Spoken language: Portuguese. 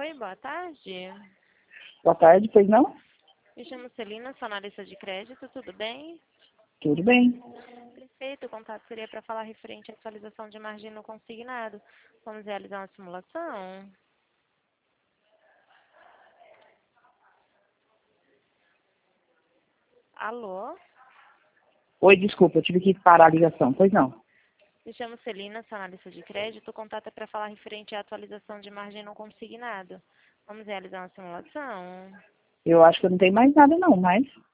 Oi, boa tarde. Boa tarde, pois não? Me chamo Celina, sou analista de crédito, tudo bem? Tudo bem. Perfeito, o contato seria para falar referente à atualização de margem no consignado. Vamos realizar uma simulação? Alô? Oi, desculpa, eu tive que parar a ligação. Pois não. Me chamo Celina, sou analista de crédito, o contato é para falar referente à atualização de margem no consignado. Vamos realizar uma simulação? Eu acho que eu não tenho mais nada não, mas